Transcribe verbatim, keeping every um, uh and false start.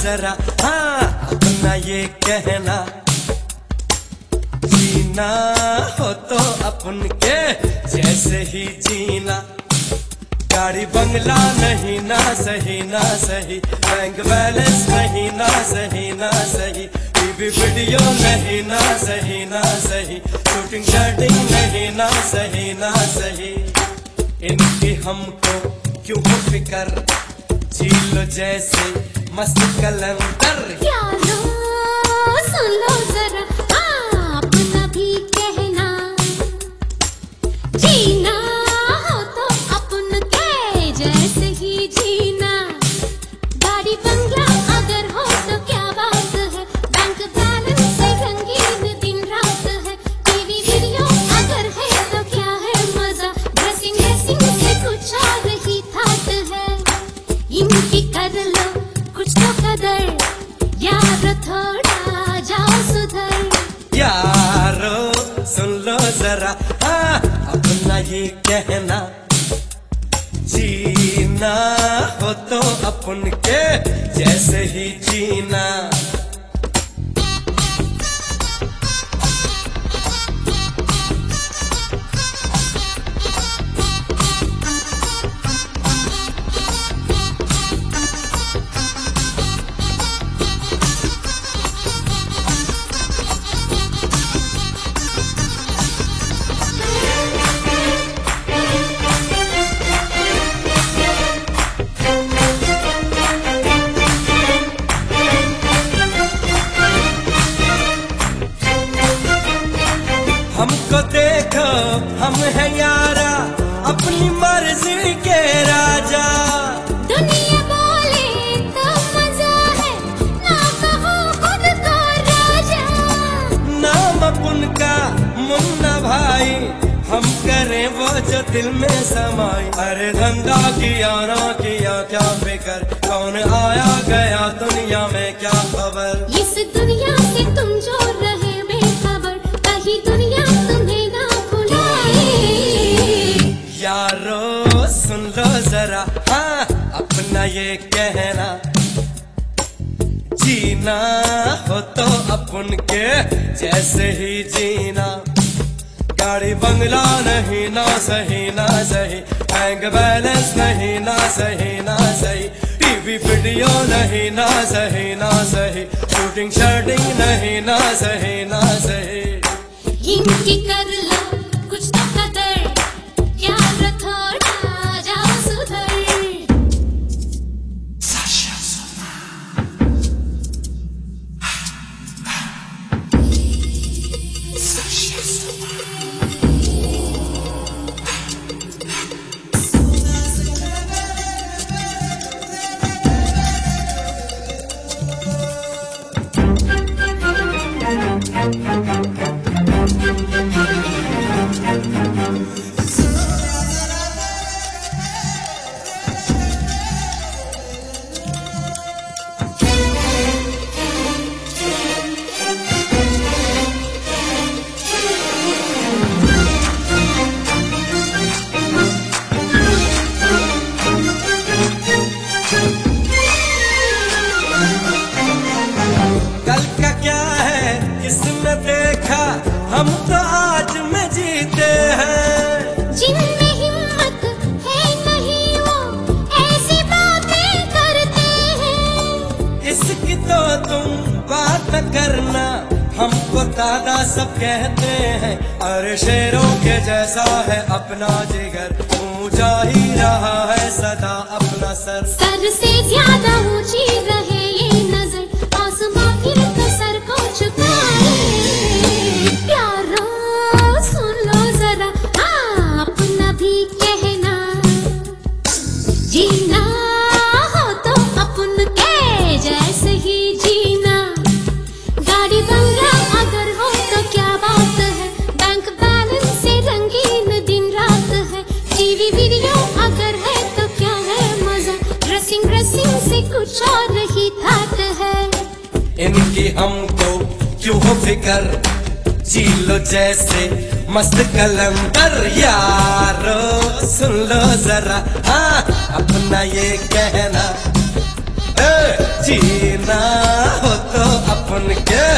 जरा, हाँ अपना ये कहना, जीना हो तो अपन के जैसे ही जीना। गाड़ी बंगला नहीं ना सही ना सही, बैंक बैलेंस नहीं ना सही ना सही, टीवी वीडियो नहीं ना सही ना सही, शूटिंग शर्टिंग नहीं ना सही ना सही। इनकी हमको क्यों हो फिकर, झील जैसे मस्त कलंदर। यारो सुन लो जरा, अपना भी कहना, जीना हो तो अपन के जैसे ही जीना। गाड़ी बंगला अगर हो तो क्या बात है, बैंक बैलेंस से रंगीन दिन रात है, टीवी वीडियो अगर है तो क्या है मजा, ड्रेसिंग ड्रेसिंग से कुछ और ही थाट है। इनकी कर लो कुछ तो कदर, यार थोड़ा जाओ सुधर। यारो सुन लो जरा, हाँ अपना ये कहना, जीना हो तो अपन के जैसे ही जीना। हमको देखो हम है यारा, अपनी मर्जी के राजा। दुनिया बोले तो मजा है, ना कहो खुद को राजा। नाम अपन का मुन्ना भाई, हम करें वो जो दिल में समाई। अरे धंधा किया ना किया क्या फिकर, कौन आया गया दुनिया में क्या खबर। इस दुनिया से तुम जो रहे बेखबर, कहीं दुनिया तुम्हें ना भुलाए। यारो सुन लो जरा, हाँ अपना ये कहना, जीना हो तो अपन के जैसे ही जीना। गाड़ी बंगला नहीं ना सही ना सही, बैंक बैलेंस नहीं ना सही ना सही, टीवी वीडियो नहीं ना सही ना सही, शूटिंग शर्टिंग नहीं ना सही ना सही। इनकी कर लो कुछ तो कदर, यार थोड़ा जाओ सुधर। कल का क्या है किसने देखा, हम तो आज में जीते हैं। जिनमें हिम्मत है नहीं वो ऐसी बातें करते हैं। इसकी तो तुम बात न करना, हमको दादा सब कहते हैं। अरे शेरों के जैसा है अपना जिगर, ऊंचा ही रहा है सदा अपना सर। सर से ज्यादा ऊंची रहे ये नजर, आसमां फिर तो सर को झुकाए। प्यारो सुन लो जरा, हाँ अपना भी कहना, जीना हो तो अपन के जैसे ही जीना। गाड़ी बंगला अगर हो तो क्या बात है, बैंक बैलेंस से रंगीन दिन रात है, टीवी वीडियो अगर है तो क्या है मजा, ड्रेसिंग ड्रेसिंग से कुछ और ही थाट है। इनकी हमको क्यों हो फिकर, झीलो जैसे मस्त कलंदर। यारो सुन लो जरा, हाँ अपना ये कहना, ए, जीना अपन के